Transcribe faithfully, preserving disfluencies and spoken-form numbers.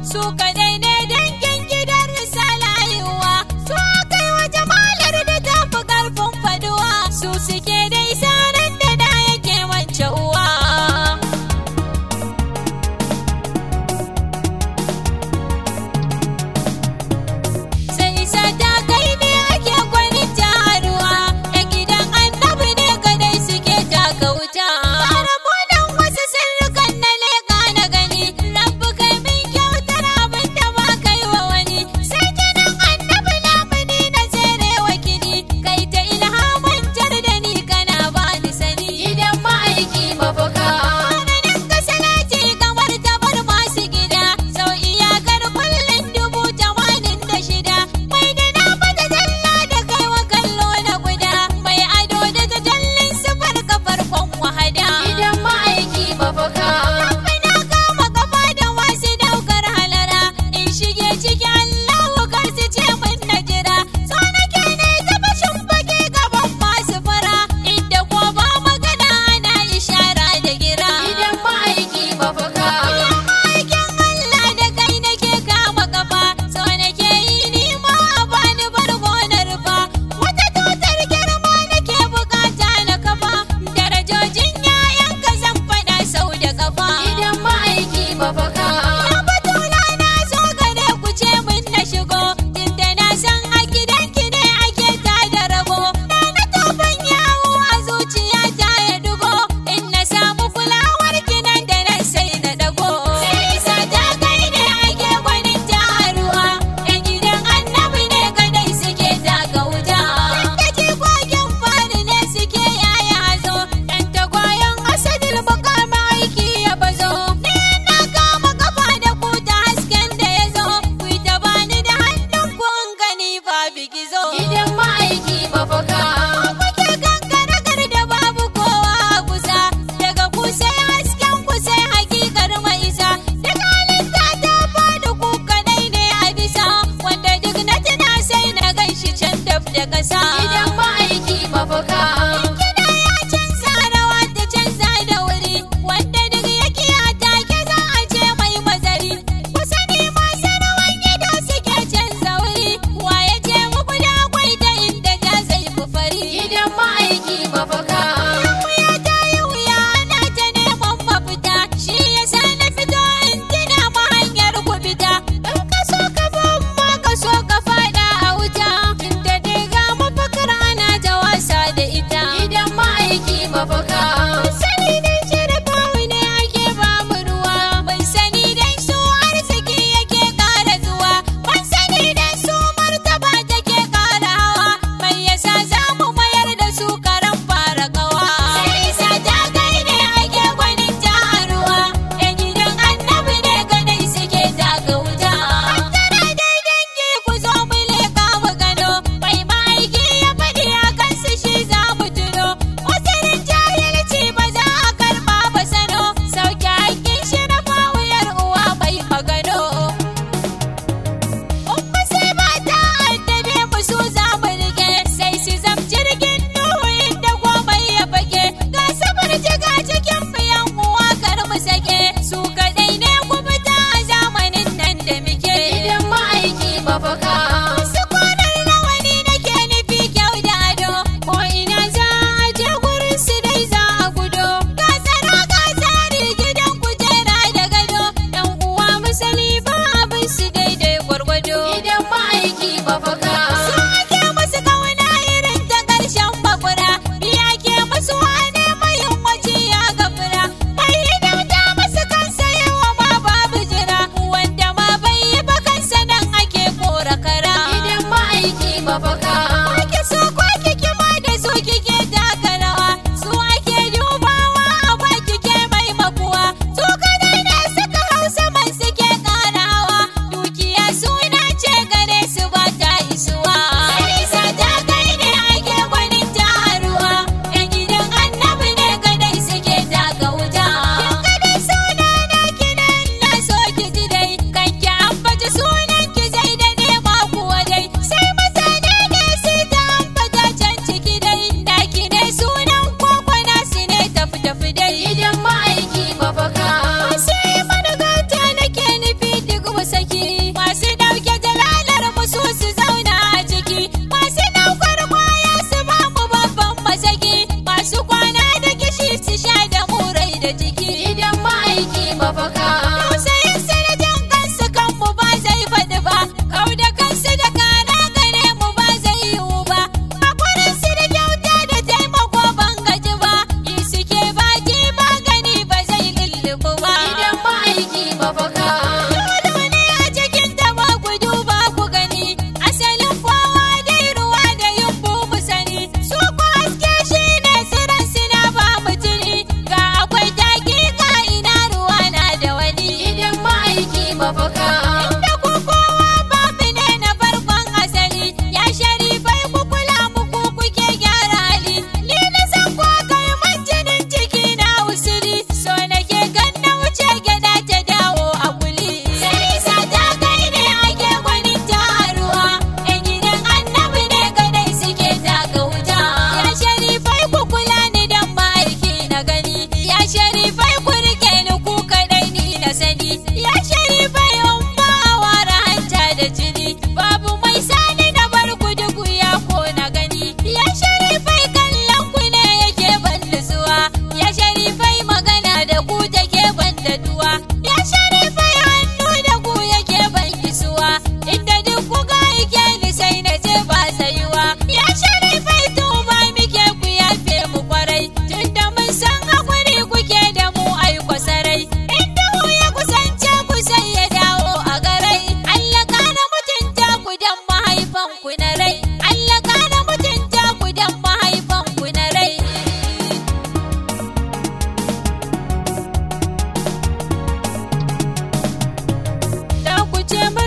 su kadai ne dangin gidan salayuwa su kai wa jamalar da tafi karfin faduwa su suke da isanan da da yake wance uwa sai isa ta kai ne ake gwanin taruwa da gidan annabi ne kadai suke taka wuta wasu sirrukan na leƙa na gani rabbu kai min kyautar abin sani. Ya sharifai in ba a ware hanta da jini, babu mai sani na bar ku duk ya ko na gani. Ya sharifai kallon ku ne yake ban nutsuwa, ya sharifai magana da ku take ban daduwa, ya sharifai hannu da ku yake ban kisuwa, inda duk ku ga yake ni sai na je ba tsayuwa. Ya sharifai tuba muke ku yafe mu kwarai, tunda mun san hakuri kuke da mu ai kwasarai, inda ku ya kusance ku sai ya dawo a garai. Allah kana mutunta ku dan mahaifan ku na rai, Allah kana mutunta ku dan mahaifan ku na rai. Da ku ce